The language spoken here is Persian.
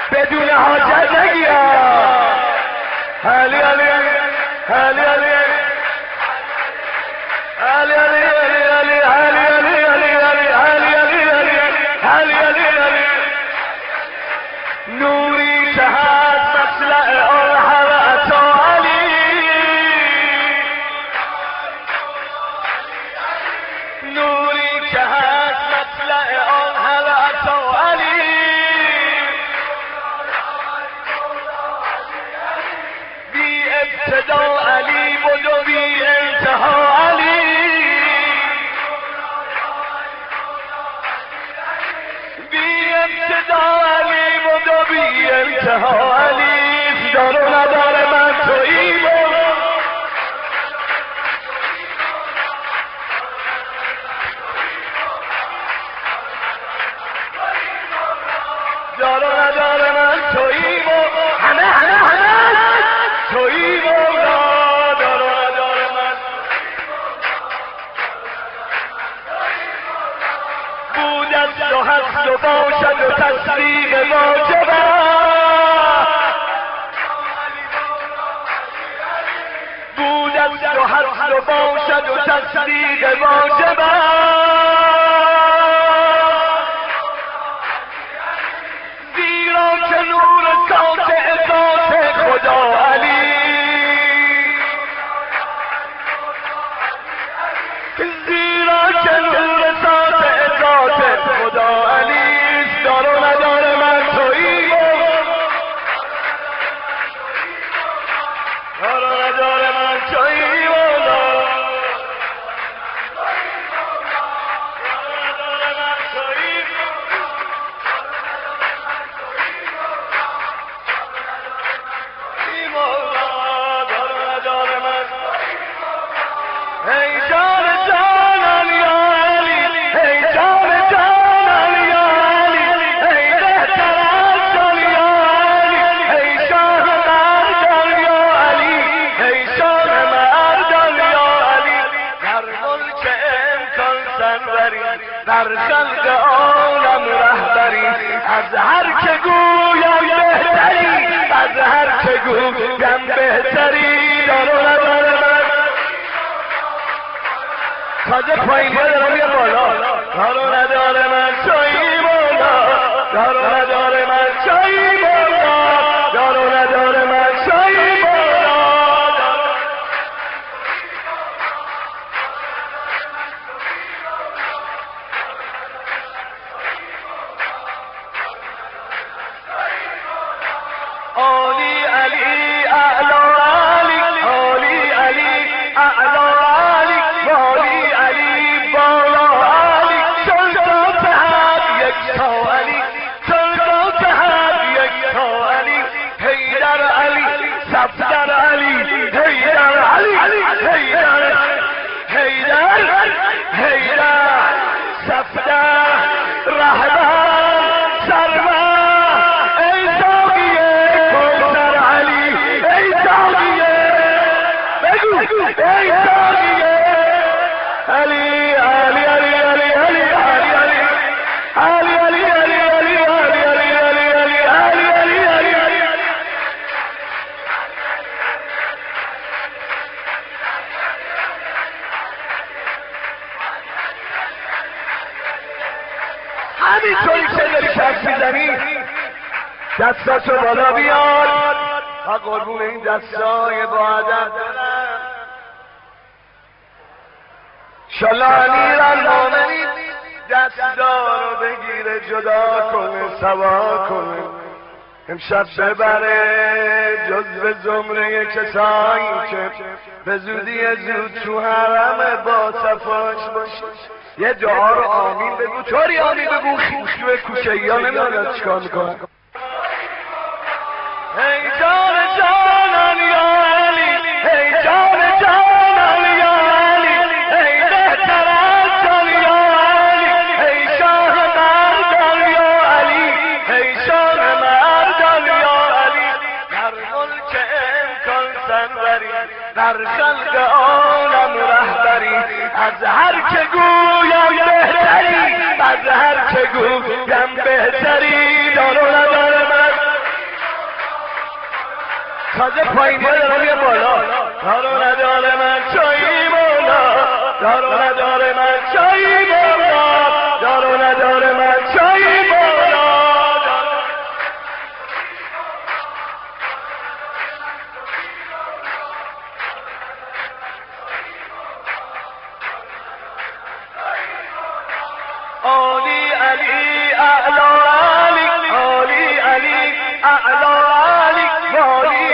بدون حاجت نگیا علی علی علی علی علی علی علی علی علی علی علی علی علی علی نوری که هست مطلع آن حرعت علی نوری که هست مطلع آن حرعت علی بی ابتدا علی بود و بی انتها علی بی ابتدا علی بود و بی انتها علی دار و ندار من تویی دار و ندار من تویی همه تویی مولا دار و ندار من بود است و هست و باشد و تصدیق واجب بود است و هست و باشد و تصدیق واجب زیرا که نور ساطع ذات خدا علی زیرا که نور ساطع ذات خدا علی دار و ندار من تویی دار و ندار من تویی مولا در خلق عالم رهبری از هر که گویم بهتری از هر که گویم بهتری دار و ندار من تازه پایین دارم یه بالا دار و ندار من تویی مولا دار و ندار من تویی مولا دار و ندار من تویی مولا علی علی اعلی علی علی علی اعلی علی علی علی بالا علی سلطات حد یک تا علی سلطات حد یک تا علی حیدر علی صفدر علی حیدر علی حیدر حیدر حیدر صفدر رهبر سرور ای ساقیه علی علی علی علی علی علی علی علی علی علی علی علی علی علی علی علی همینطوری که داری کف میزنی دستاشو بالا بیار و قربون این دستای با ادب شالله امیر المومنین دستدارو بگیره جدا کنه سوا کنه امشب ببره جزو زمره کسایی که به زودی زود تو حرم با صفاش باشه یه دعا رو آمین بگو طوری آمین بگو خیش به کوچه یا نمیدونم چیکار میکنن ای جان جانان یا علی ای جان جانان یا علی ای بهتر از جان یا علی ای شاه مردان یا علی ای شاه مردان یا علی در ملک امکان سنوری در خلق عالم رهبری از هر که گویم بهتری از هر که گویم بهتری دار و ندار من تازه پایین دارم یه بالا دارو نداره من چایی بالا دارو نداره من چایی بالا دارو نداره من چایی بالا علی علی اعلی علی علی علی اعلی علی